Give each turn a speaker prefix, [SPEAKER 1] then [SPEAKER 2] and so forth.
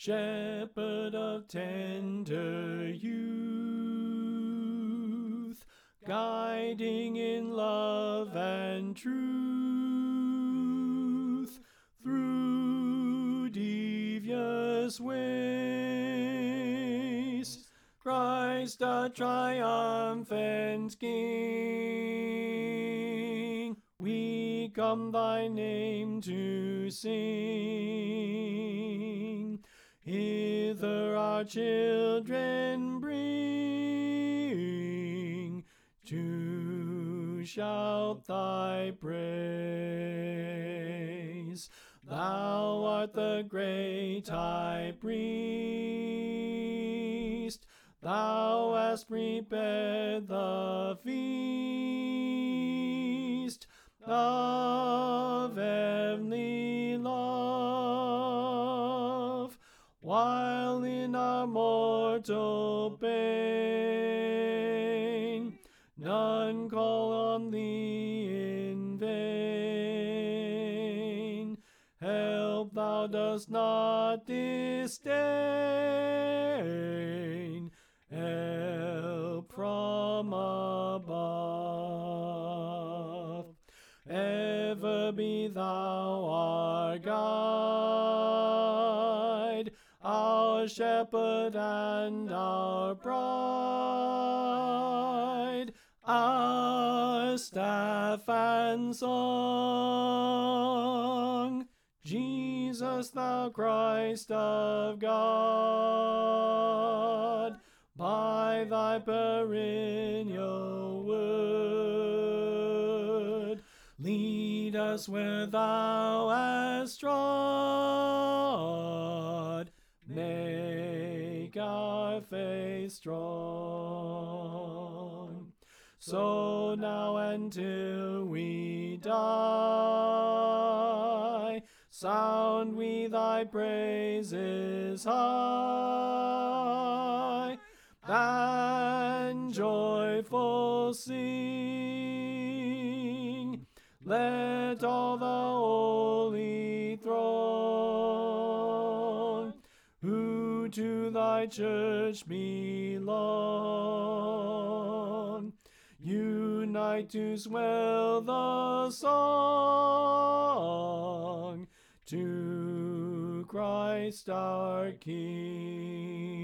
[SPEAKER 1] Shepherd of tender youth, guiding in love and truth through devious ways. Christ a triumphant King, we come thy name to sing. Hither our children bring, to shout thy praise. Thou art the great high priest, thou hast prepared the feast of heavenly love, while in our mortal pain none call on thee in vain. Help thou dost not disdain, help from above. Ever be thou our guide, our shepherd and our bride, our staff and song. Jesus, thou Christ of God, by thy perennial word, lead us where thou hast trod, make our faith strong. So now and till we die, sound we thy praises high, and joyful sing. Let all the holy throng, who to thy church belong, unite to swell the song to Christ our King.